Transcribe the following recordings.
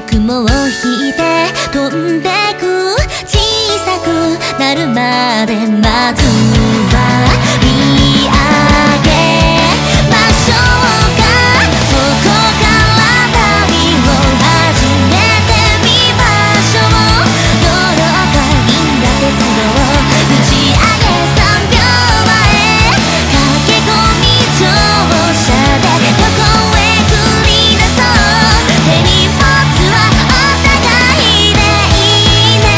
雲を引いて飛んでく小さくなるまでまずは見上げましょうか。ここから旅を始めてみましょう。どうか銀河鉄道打ち上げ3秒前駆け込み乗車でどこへ繰り出そう。手荷物はお互いでいいね。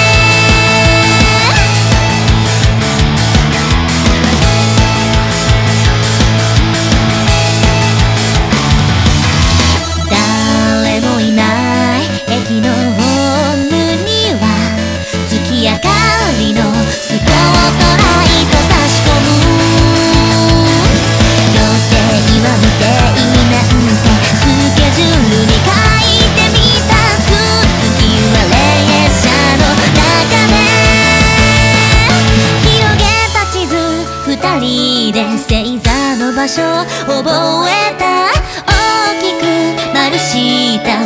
誰もいない駅のホームには月明かりのスポットライト差し込む。予定は未定なんてスケジュールに書いてみた。次は列車の中で広げた地図二人で星座の場所覚えた。大きく丸した私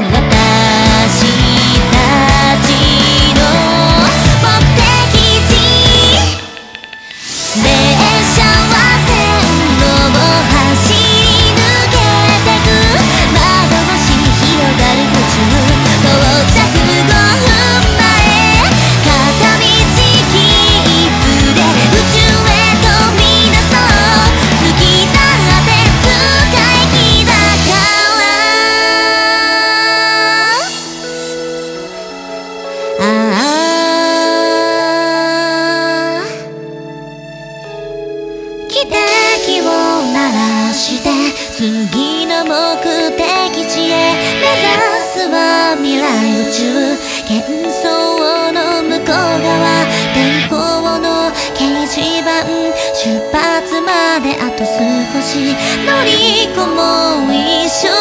たちの目的地。列車は線路を走り抜けてく。窓越しに広がる宇宙到着5分前片道切符で宇宙へ飛び出そう。好きだって使い気だから汽笛を鳴らして次の目的地へ目指すは未来宇宙。喧騒の向こう側天候の掲示板出発まであと少し乗り込もう一緒